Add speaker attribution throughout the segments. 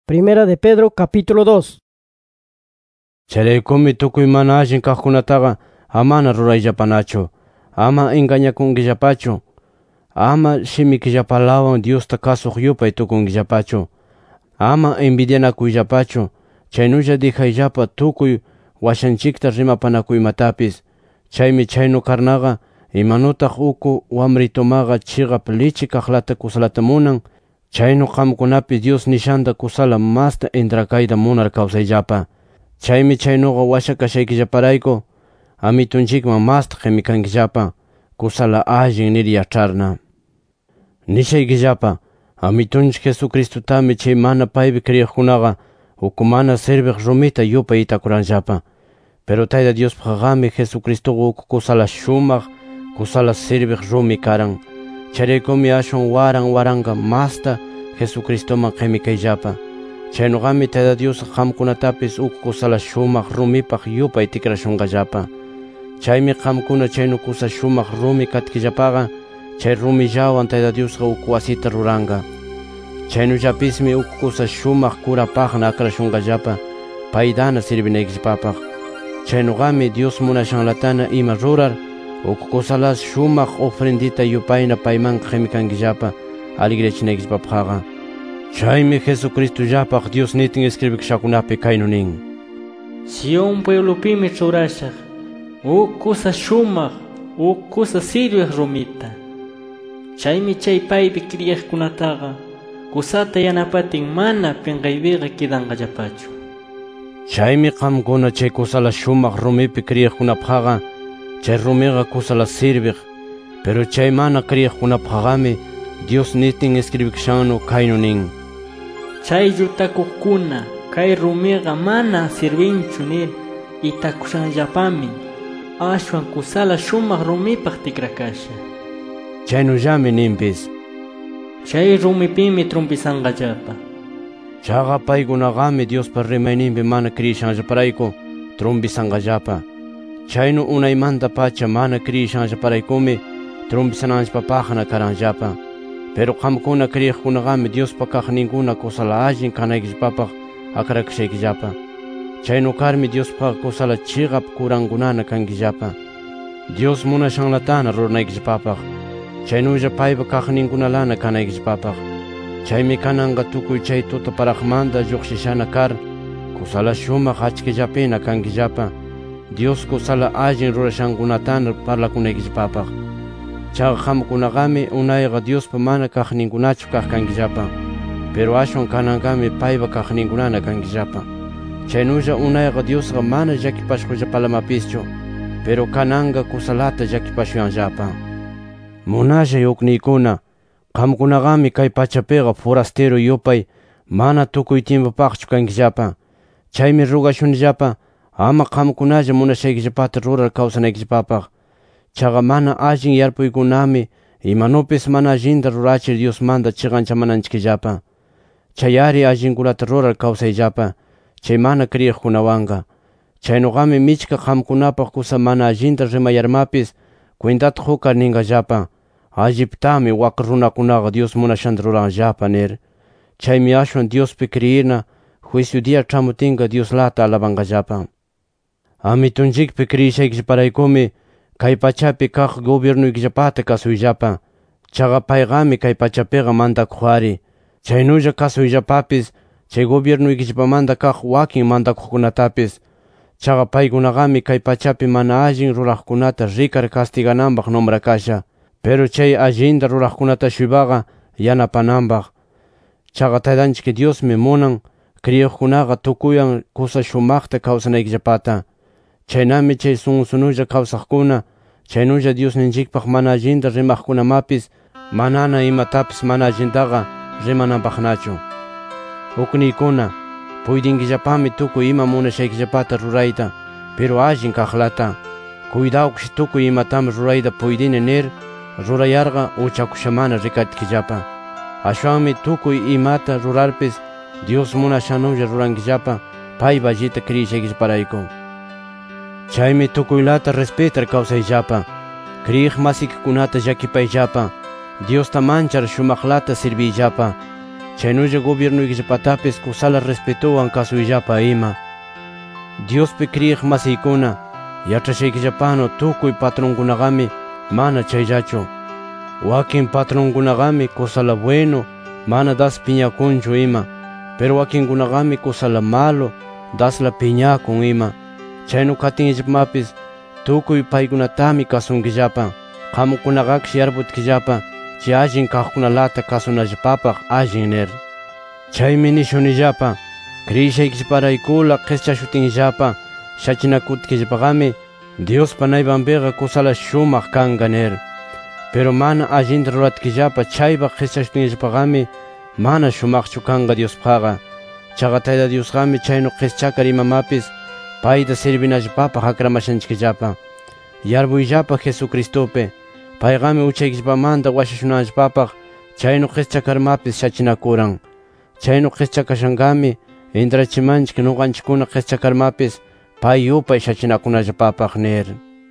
Speaker 1: Primera de Pedro capítulo 2.
Speaker 2: Charaykumi tukuy mana allin kaqkunataqa amana rurayllapanachu, ama engañakunkillapachu, ama shimikillapalawan Diosta kasuq yupay tukunkillapachu, ama envidianakuyllapachu, chaynulla dijayllapa tukuy washanchikta rimapanakuymatapis. Chaymi chaynu karnaqa imanutaq uku wamritumaqa chiqap lichi kaqlata kusalata munan, chaynu qamkunapi Dios nishanta kusala masta intrakayta munar kawsayllapa. Chaymi chaynuqa washakashaykillaparayku amitunchikman masta qimikankillapa, kusala allin nir yach'arna. Nishaykillapa, amitunchik Jesucristutami chay mana paypi kriyiqkunaqa uku mana sirviq rumita yupay itakuranllapa. Pero Tayta Diospaqami Jesucristoqa uku kusala shumaq, kusala sirviq rumi karan. Charaykumi ashwan waranqa masta Jesucristoman qimikayllapa. Chaynugami Tayta Dios qamkunatapis uku kusala shumaq rumipaq yupay tikrashunqallapa. Chaymi qamkuna chaynu kusa shumaq rumi katkillapaqa, chay rumillawan Tayta Diosqa uku wasita ruranqa. Chaynullapismi uku kusa shumaq kurapaqna akrashunqallapa, paydana sirvinaykillapapaq. Chaynugami Dios munashanlatana ima rurar, uku kusalas shumaq ofrendita yupayna payman qimikankillapa alegrechinaykillapapaqqa. Chaymi Jesucristollapaq Dios nitin escribikashakunapi kaynu nin:
Speaker 3: Sion pueblopimi churashaq, uk kusa shumaq, uk kusa sirviq rumita. Chaymi chay paypi kriyiqkunataqa kusata yanapatin mana pinqaypiqa kidanqallapachu.
Speaker 2: Chaymi qamkuna chay kusala shumaq rumipi kriyiqkunapaqqa chay rumiqa kusala sirviq, pero chay mana kriyiqkunapaqami Dios nitin escribikashanu kaynu nin:
Speaker 3: Chay llutakuqkuna kay rumiqa mana sirvinchu nir itakushanllapami, ashwan kusala shumaq rumipaq tikrakasha.
Speaker 2: Chaynullami ninpis:
Speaker 3: Chay rumipimi trumpisanqallapa.
Speaker 2: Chaqa paykunaqami Diospa rimayninpi mana kriyishanllaparayku trumpisanqallapa. Chaynu unaymanta pacha mana kriyishanllaparaykumi trumpisananllapapaqna karanllapa. Pero qamkuna kriyiqkunaqami Diospa kaqninkuna kusala allin kanaykillapapaq akrakashaykillapa. Chaynu karmi Diospa kusala chiqap kurankunana kankillapa, Dios munashanlatana ruranaykillapapaq, chaynulla paypa kaqninkunalana kanaykillapapaq. Chaymi kananqa tukuy chay tutaparaqmanta lluqshishana kar, kusala shumaq achkillapina kankillapa, Dios kusala allin rurashankunatana parlakunaykillapapaq. Chaqa qamkunaqami unayqa Diospa mana kaqninkunachu kaq kankillapa, pero ashwan kananqami paypa kaqninkunana kankillapa. Chaynulla unayqa Diosqa mana llakipashqullapalamapischu, pero kananqa kusalata llakipashuyanllapa. Munallay ukniykuna, qamkunaqami kay pachapiqa forastero yupay mana tukuy tiempupaqchu kankillapa. Chaymi rugashunillapa ama qamkunalla munashaykillapata rurar kawsanaykillapapaq. Chaqa mana allin yarpuykunami imanupis mana allinta rurachir Diosmanta chiqanchamananchikllapa. Chayari allinkunata rurar kawsayllapa chay mana kriyiqkunawanqa. Chaynugami michka qamkunapaq kusa mana allinta rimayarmapis cuentata hukar ninqallapa: Alliptami waq runakunaqa Dios munashanta ruranllapa nir. Chaymi ashwan Diospi kriyirna juicio dia ch'amutinqa Dioslata alabanqallapa. Amitunchikpi kriyishaykillaparaykum kay pachapi kaq gobiernuykillapata kasuyllapa. Chaqa payqami kay pachapiqa mantakuqari. Chaynulla kasuyllapapis chay gobiernuykillapamanta kaq wakin mantakuqkunatapis. Chaqa paykunaqami kay pachapi mana allin ruraqkunata rikar castigananpaq nombrakasha, pero chay allinta ruraqkunata-shuypaqa yanapananpaq. Chaqa Taytanchik Diosmi munan kriyiqkunaqa tukuyan kusa shumaqta kawsanaykillapata. Chaynami chay sunsunulla kawsaqkuna, chaynulla Diosninchikpaq mana allinta rimaqkunamapis manana imatapis mana allintaqa rimananpaqnachu. Ukniykuna, puydinkillapami tukuy ima munashaykillapata rurayta, pero allin kaqlata. Cuidawkish tukuy imatami rurayta puydini nir rurayarqa uchakushamana rikatkillapa. Ashwanmi tukuy imata rurarpis Dios munashanulla rurankillapa paypa allita kriyishaykillaparayku. Chaymi tukuylata respetar kawsayllapa, kriyiq masikikunata llakipayllapa, Diosta manchar shumaqlata sirviyllapa. chaynulla gobiernuykillapatapis kusala respetuwan kasuyllapa ima. Diospi kriyiq masiykuna, yachashaykillapano tukuy patronkunaqami mana chayllachu. Wakin patronkunaqami kusala bueno, mana das piñakunchu ima, pero wakinkunaqami kusala malo, dasla piñakun ima. Chaynu katinllapamapis tukuy paykunatami kasunkillapa, qamkunaqakish yarputkillapa chay allin kaqkunalata kasunallapapaq allin nir. Chaymi nishunillapa, kriyishaykillaparaykula qischashutinllapa shachinakutkillapaqami Diospa naypanpiqa kusala shumaq kanqa nir. Pero mana allinta ruratkillapa chaypaq qischashutinllapaqami mana shumaqchu kanqa Diospaqqa. Chaqa Tayta Diosqami chaynu qischakar imamapis payta sirvinallapapaq akramashanchikllapa. Yarpuyllapa Jesucristopi, paygami uchaykillapamanta washashunanllapapaq chaynu qischakarmapis shachinakuran. Chaynu qischakashankami intrachimanchik nuqanchikkuna qischakarmapis pay yupay shachinakunallapapaq nir.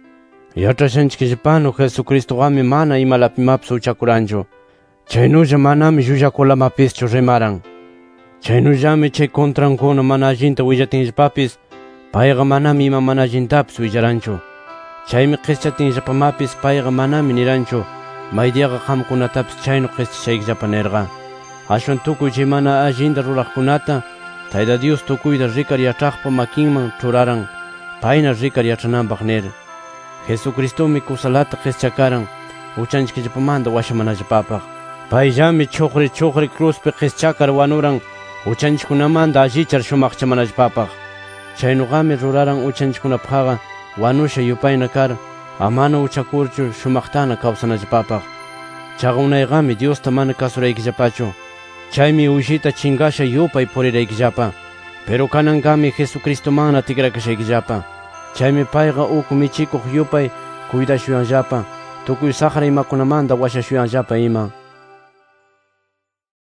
Speaker 2: Yachashanchikllapanu Jesucristoqami mana imalapimapis uchakuranchu. Chaynulla manami llullakulamapischu rimaran. Chaynullami chay contrankuna mana allinta willatinllapapis payqa manami ima mana allintapis willaranchu. Chaymi qischatinllapamapis payqa manami niranchu maydiaqa qamkunatapis chaynu qischashaykillapa nirqa. Ashwan tukuy chay mana allinta ruraqkunata Tayta Dios tukuyta rikar yachaqpa makinman churaran, payna rikar yachananpaq nir. Jesucristomi kusalata qischakaran uchanchikllapamanta washamanallapapaq. Payllami chuqri cruzpi qischakar wanuran uchanchikkunamanta allichar shumaqchamanallapapaq. Chaynuqami ruraran uchanchikkunapaqqa wanusha yupayna kar amana uchakurchu shumaqtana kawsanallapapaq. Chaqa unayqami Diosta mana kasuraykillapachu. Chaymi uyshita chingasha yupay puriraykillapa, pero kanankami Jesucristomanna tikrakashaykillapa. Chaymi payqa uku michikuq yupay kuydashuyanllapa, tukuy saqra imakunamanta washashuyanllapa ima.